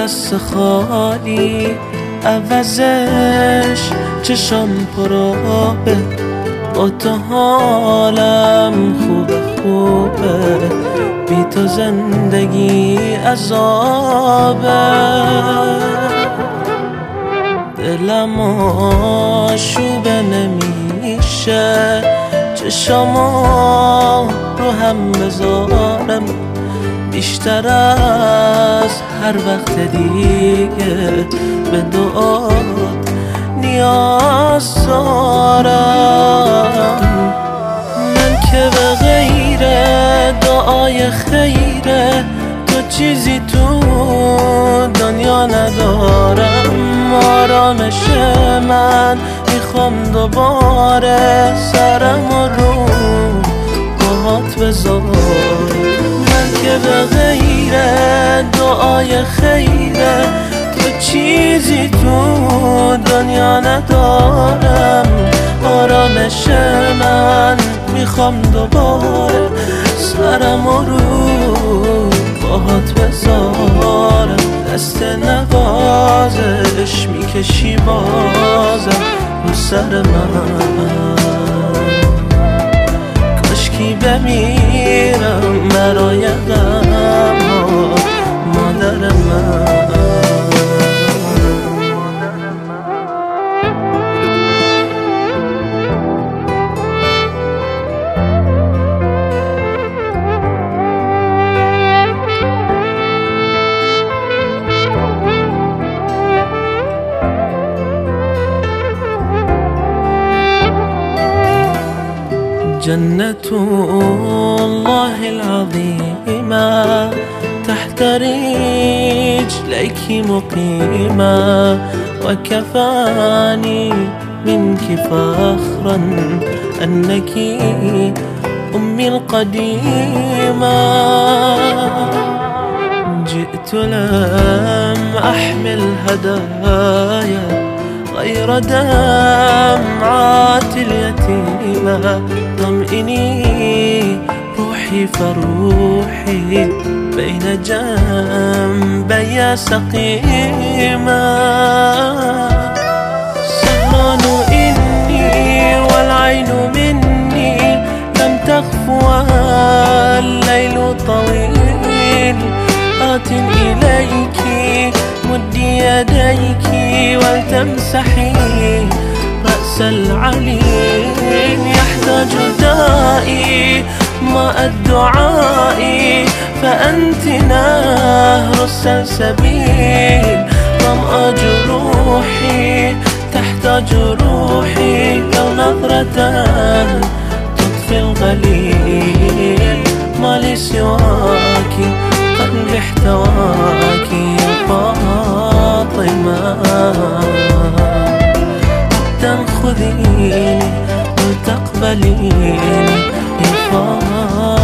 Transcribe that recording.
دست خالی، عوضش چشم پرآبه. با تو حالم خوبه، بی تو زندگی عذابه. دلم آشوبه نمیشه، چشمو رو هم بذارم. بیشتر از هر وقت دیگه به دعات نیاز دارم. من که به غیر دعای خیره تو چیزی تو دنیا ندارم. آرامش من میخوام دوباره سرم رو باهات بذارم. من که به غیر دعای خیره تو چیزی تو دنیا ندارم. آرامش من میخوام دوباره سرم رو باهات بذارم. دست نوازش میکشی بازم رو سر من. کاشکی بمیرم برای غم مادر من. جنة الله العظيمة تحت رجليك مقيمة، وكفاني منك فخرا أنك أمي القديمة. جئت لم أحمل هدايا غير دمعات اليتيمة. طمئني روحي فروحي بين جنبي سقيمة. سهران إني والعين مني لم تخف والليل طويل. آت إليك مدي يديك ولتمسحي رأس العليل. يحتاج دائي ماء الدعاء فأنت نهر السلسبيل. ظمأ جروحي تحتاج روحي لو نظرة تطفي الغليل. ما لي سواك قلبي احتواك يا فاطمة. خذيني وتقبليني يا فاطمة.